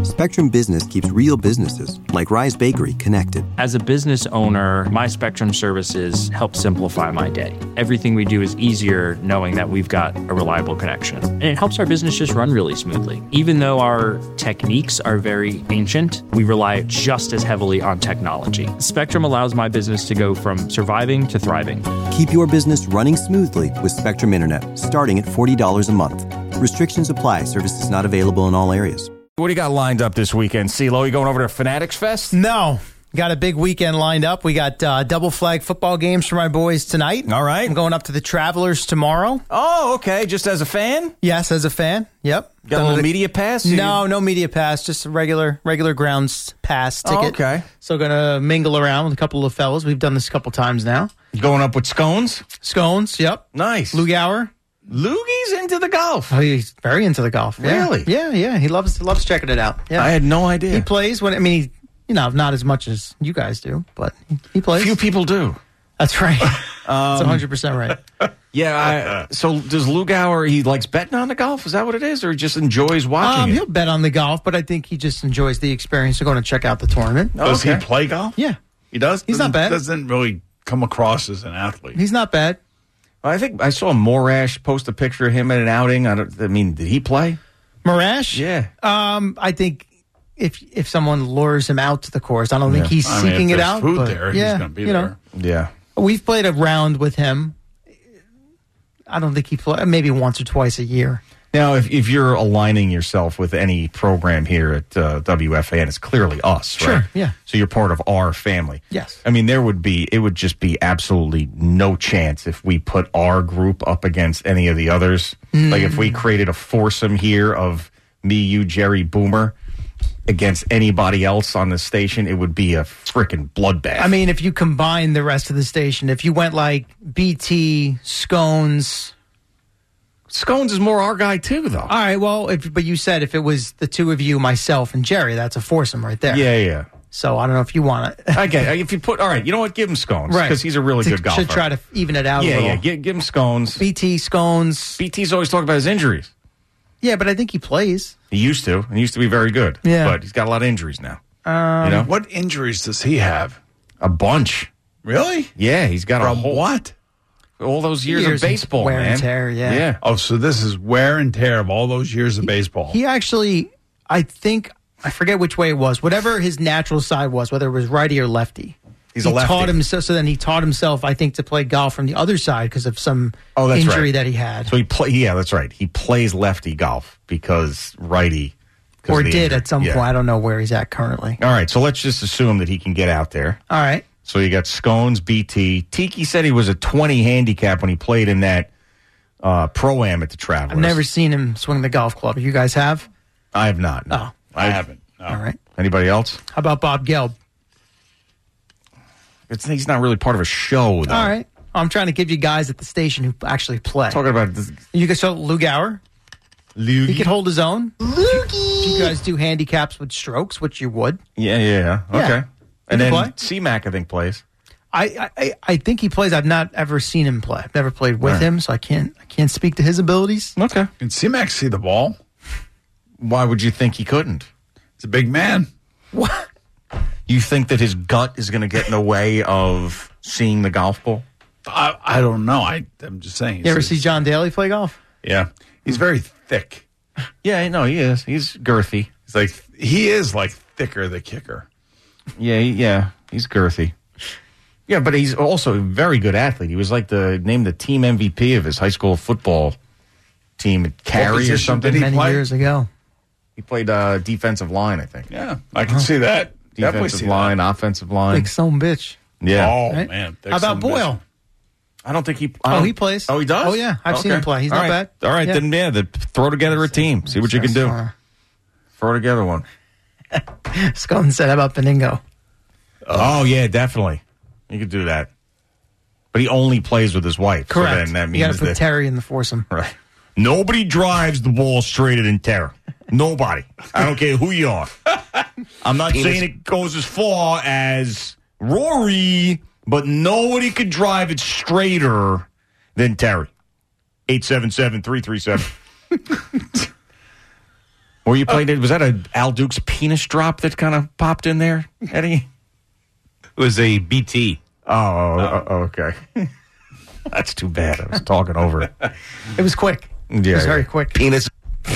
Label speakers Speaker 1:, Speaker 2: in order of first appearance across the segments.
Speaker 1: Spectrum Business keeps real businesses, like Rise Bakery, connected.
Speaker 2: As a business owner, my Spectrum services help simplify my day. Everything we do is easier knowing that we've got a reliable connection. And it helps our business just run really smoothly. Even though our techniques are very ancient, we rely just as heavily on technology. Spectrum allows my business to go from surviving to thriving.
Speaker 1: Keep your business running smoothly with Spectrum Internet, starting at $40 a month. Restrictions apply. Services not available in all areas.
Speaker 3: What do you got lined up this weekend, CeeLo? You going over to Fanatics Fest?
Speaker 4: No. Got a big weekend lined up. We got double flag football games for my boys tonight.
Speaker 3: All right.
Speaker 4: I'm going up to the Travelers tomorrow.
Speaker 3: Oh, okay. Just as a fan?
Speaker 4: Yes, as a fan. Yep.
Speaker 3: Got a little media pass?
Speaker 4: No media pass. Just a regular grounds pass ticket.
Speaker 3: Oh, okay.
Speaker 4: So going to mingle around with a couple of fellas. We've done this a couple times now.
Speaker 3: You going up with Scones?
Speaker 4: Scones, yep.
Speaker 3: Nice.
Speaker 4: Lou Gower.
Speaker 3: Loogie's into the golf.
Speaker 4: Oh, he's very into the golf.
Speaker 3: Really?
Speaker 4: Yeah. He loves checking it out. Yeah.
Speaker 3: I had no idea.
Speaker 4: He plays not as much as you guys do, but he plays.
Speaker 3: Few people do.
Speaker 4: That's right. That's 100% right.
Speaker 3: Yeah. So does Lou Gower, he likes betting on the golf? Is that what it is? Or he just enjoys watching it?
Speaker 4: He'll bet on the golf, but I think he just enjoys the experience of going to check out the tournament.
Speaker 5: Does he play golf?
Speaker 4: Yeah.
Speaker 5: He does?
Speaker 4: He's not bad.
Speaker 5: Doesn't really come across as an athlete.
Speaker 4: He's not bad.
Speaker 3: I think I saw Morash post a picture of him at an outing. Did he play?
Speaker 4: Morash?
Speaker 3: Yeah.
Speaker 4: I think if someone lures him out to the course, I don't think he's seeking it out.
Speaker 5: Food there, he's going to be there.
Speaker 3: Yeah.
Speaker 4: We've played a round with him. I don't think he plays maybe once or twice a year.
Speaker 3: Now, if you're aligning yourself with any program here at WFAN, it's clearly us,
Speaker 4: Sure,
Speaker 3: right?
Speaker 4: yeah.
Speaker 3: So you're part of our family.
Speaker 4: Yes.
Speaker 3: I mean, it would just be absolutely no chance if we put our group up against any of the others. Like if we created a foursome here of me, you, Jerry, Boomer against anybody else on the station, it would be a freaking bloodbath.
Speaker 4: I mean, if you combine the rest of the station, if you went like BT, Scones...
Speaker 3: Scones is more our guy, too, though.
Speaker 4: All right, well, but you said if it was the two of you, myself, and Jerry, that's a foursome right there.
Speaker 3: Yeah.
Speaker 4: So I don't know if you want to.
Speaker 3: Okay, if you put, all right, you know what? Give him Scones.
Speaker 4: Right.
Speaker 3: Because he's a really good golfer.
Speaker 4: Should try to even it out a little.
Speaker 3: Yeah, give him Scones.
Speaker 4: BT, Scones.
Speaker 3: BT's always talking about his injuries.
Speaker 4: Yeah, but I think he plays.
Speaker 3: He used to. He used to be very good.
Speaker 4: Yeah.
Speaker 3: But he's got a lot of injuries now.
Speaker 5: What injuries does he have?
Speaker 3: A bunch.
Speaker 5: Really?
Speaker 3: Yeah, he's got
Speaker 5: From
Speaker 3: a whole...
Speaker 5: what?
Speaker 3: All those years of baseball,
Speaker 4: wear
Speaker 3: man.
Speaker 4: and tear, yeah.
Speaker 3: Yeah.
Speaker 5: Oh, so this is wear and tear of all those years of baseball.
Speaker 4: He actually, I forget which way it was, whatever his natural side was, whether it was righty or lefty.
Speaker 3: He's a lefty.
Speaker 4: So then he taught himself, I think, to play golf from the other side because of some injury that he had.
Speaker 3: So yeah, that's right. He plays lefty golf because righty.
Speaker 4: Or did at some point. I don't know where he's at currently.
Speaker 3: All right, so let's just assume that he can get out there.
Speaker 4: All right.
Speaker 3: So you got Scones, BT. Tiki said he was a 20 handicap when he played in that Pro-Am at the Travelers.
Speaker 4: I've never seen him swing the golf club. You guys have?
Speaker 3: I have not. No.
Speaker 4: Oh.
Speaker 5: I haven't. No.
Speaker 4: All right.
Speaker 3: Anybody else?
Speaker 4: How about Bob Gelb?
Speaker 3: He's not really part of a show, though.
Speaker 4: All right. I'm trying to give you guys at the station who actually play.
Speaker 3: Talking about this.
Speaker 4: You could show Lou Gower. He could hold his own. Loogie. You guys do handicaps with strokes, which you would.
Speaker 3: Yeah. Okay. And then
Speaker 4: play?
Speaker 3: C-Mac, I think, plays.
Speaker 4: I think he plays. I've not ever seen him play. I've never played with him, so I can't speak to his abilities.
Speaker 3: Okay.
Speaker 5: Can C-Mac see the ball?
Speaker 3: Why would you think he couldn't?
Speaker 5: He's a big man.
Speaker 4: What?
Speaker 3: You think that his gut is going to get in the way of seeing the golf ball?
Speaker 5: I don't know. I'm just saying.
Speaker 4: You ever see John Daly play golf?
Speaker 5: Yeah. He's very thick.
Speaker 3: Yeah, no, he is. He's girthy.
Speaker 5: He is like thicker the kicker.
Speaker 3: Yeah, he's girthy. Yeah, but he's also a very good athlete. He was named the team MVP of his high school football team at Cary or something.
Speaker 5: Did he
Speaker 4: Many
Speaker 5: play?
Speaker 4: years ago.
Speaker 3: He played defensive line, I think.
Speaker 5: Yeah, I can see that. Definitely
Speaker 3: Defensive
Speaker 5: see
Speaker 3: line,
Speaker 5: that.
Speaker 3: offensive line.
Speaker 4: Big son bitch.
Speaker 3: Yeah.
Speaker 5: Oh,
Speaker 4: Right?
Speaker 5: man.
Speaker 4: How about Boyle?
Speaker 3: I don't think he...
Speaker 4: He plays.
Speaker 3: Oh, he does?
Speaker 4: Oh, yeah. I've seen him play. He's not bad.
Speaker 3: All right, then throw together a team. See what you can do. Throw together one.
Speaker 4: Scone said, how about Beningo?
Speaker 3: Oh, yeah, definitely. You could do that. But he only plays with his wife.
Speaker 4: Correct.
Speaker 3: So then that means
Speaker 4: you got to put
Speaker 3: that...
Speaker 4: Terry in the foursome.
Speaker 3: Right. Nobody drives the ball straighter than Terry. Nobody. I don't care who you are. I'm not saying it goes as far as Rory, but nobody could drive it straighter than Terry. 877-337. Or you played it? Was that a Al Dukes penis drop that kind of popped in there, Eddie?
Speaker 6: It was a BT.
Speaker 3: Okay. That's too bad. I was talking over it.
Speaker 4: It was quick.
Speaker 3: Yeah,
Speaker 4: it was very quick.
Speaker 6: Penis.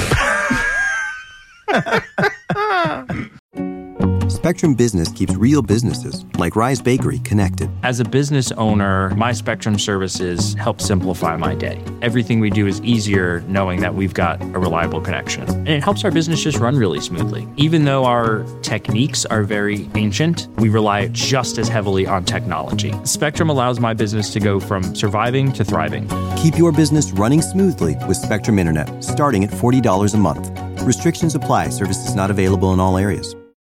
Speaker 1: Spectrum Business keeps real businesses, like Rise Bakery, connected.
Speaker 2: As a business owner, my Spectrum services help simplify my day. Everything we do is easier knowing that we've got a reliable connection. And it helps our business just run really smoothly. Even though our techniques are very ancient, we rely just as heavily on technology. Spectrum allows my business to go from surviving to thriving.
Speaker 1: Keep your business running smoothly with Spectrum Internet, starting at $40 a month. Restrictions apply. Services not available in all areas.